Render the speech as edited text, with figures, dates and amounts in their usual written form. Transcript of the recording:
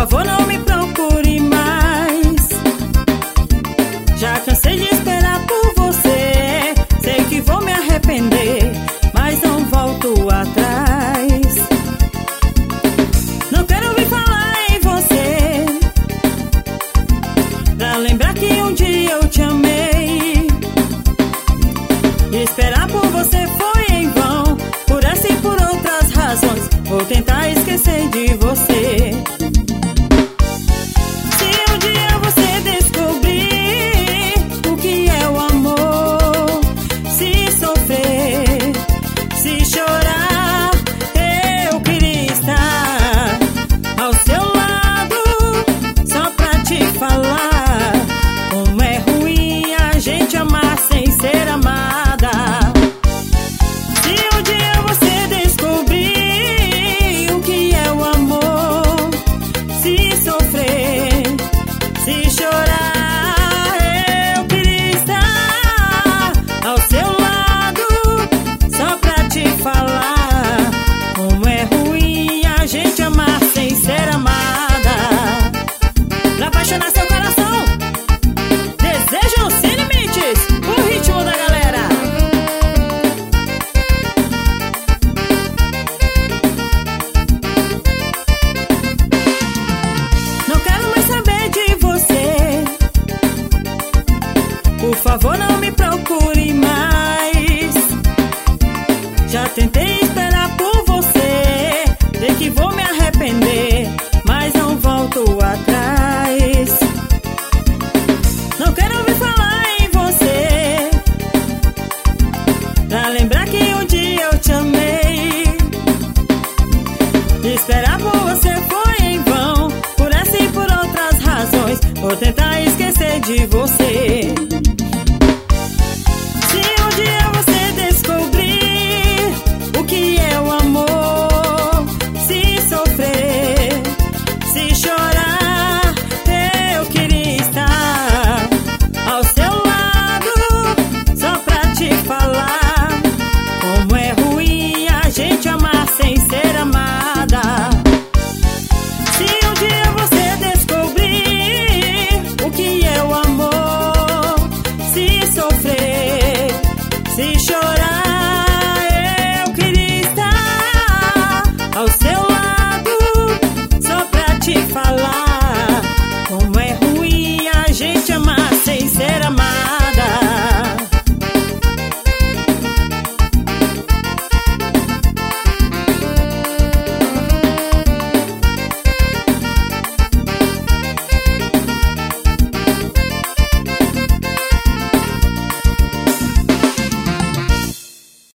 favor, não me procure mais. Já cansei de esperar por você. Sei que vou me arrepender, mas não volto atrás. Não quero ouvir falar em você, pra lembrar que um dia eu te amei. Esperar por você foi em vão, por essa e por outras razões. Vou tentar esquecer de você. Se um dia você descobrir o que é o amor, se sofrer, se chorar, eu queria estar ao seu lado, só pra te falar como é ruim a gente amar sem ser amada. Se um dia você descobrir o que é o amor, se sofrer, se chorar, eu queria estar ao seu lado, só pra te falar como é ruim a gente amar sem ser amada. Pra apaixonar seu coração, Desejo Sem Limites, o ritmo da galera. Não quero mais saber de você, por favor, não me procure mais. Já tentei esperar por você, sei que vou me